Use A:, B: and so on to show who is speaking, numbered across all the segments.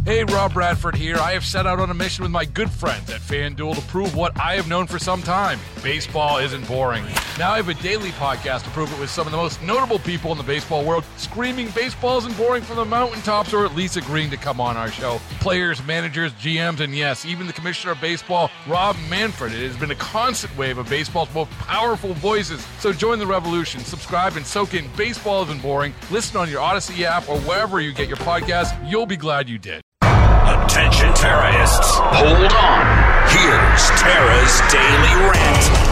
A: Hey, Rob Bradford here. I have set out on a mission with my good friends at FanDuel to prove what I have known for some time. Baseball isn't boring. Now I have a daily podcast to prove it with some of the most notable people in the baseball world, screaming baseball isn't boring from the mountaintops, or at least agreeing to come on our show. Players, managers, GMs, and yes, even the commissioner of baseball, Rob Manfred. It has been a constant wave of baseball's most powerful voices. So join the revolution. Subscribe and soak in Baseball Isn't Boring. Listen on your Odyssey app or wherever you get your podcasts. You'll be glad you did.
B: Attention terrorists, hold on. Here's Tara's Daily Rant.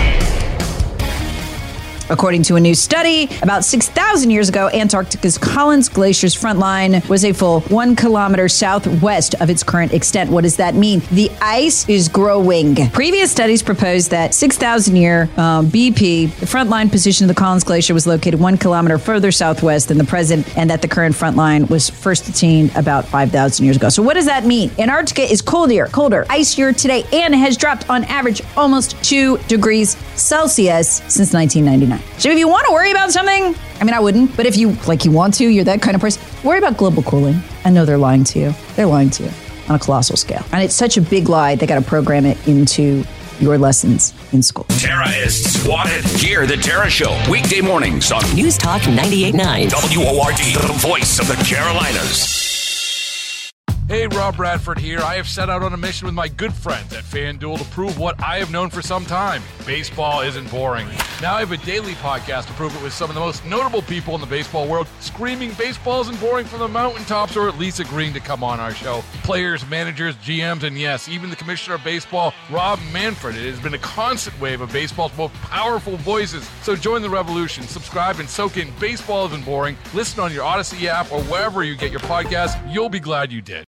C: According to a new study, about 6,000 years ago, Antarctica's Collins Glacier's front line was a full 1 kilometer southwest of its current extent. What does that mean? The ice is growing. Previous studies proposed that 6,000-year BP, the front line position of the Collins Glacier, was located 1 kilometer further southwest than the present, and that the current front line was first attained about 5,000 years ago. So what does that mean? Antarctica is colder, icier today, and has dropped on average almost 2 degrees Celsius since 1999. So if you want to worry about something, I mean, I wouldn't, but if you want to, you're that kind of person, worry about global cooling. I know they're lying to you. They're lying to you on a colossal scale. And it's such a big lie, they got to program it into your lessons in school.
B: Tara is swatted. Hear the Tara Show, weekday mornings on
D: News Talk 98.9.
B: WORD, the voice of the Carolinas.
A: Hey, Rob Bradford here. I have set out on a mission with my good friends at FanDuel to prove what I have known for some time. Baseball isn't boring. Now I have a daily podcast to prove it with some of the most notable people in the baseball world, screaming baseball isn't boring from the mountaintops, or at least agreeing to come on our show. Players, managers, GMs, and yes, even the commissioner of baseball, Rob Manfred. It has been a constant wave of baseball's most powerful voices. So join the revolution. Subscribe and soak in Baseball Isn't Boring. Listen on your Odyssey app or wherever you get your podcasts. You'll be glad you did.